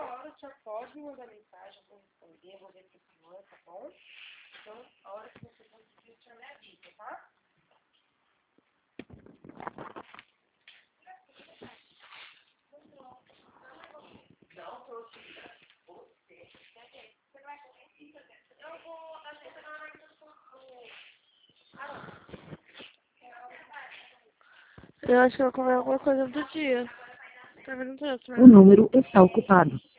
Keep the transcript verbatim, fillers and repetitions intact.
hora o senhor pode me mandar mensagem, eu vou responder, eu vou ver com o senhor, tá bom? Então, a hora que você conseguir, o senhor me avisa, tá? Não, tô aqui. Você. Você vai comer? Eu vou, a gente vai na Eu acho que eu vou comer alguma coisa do dia. Tá vendo? O número está ocupado.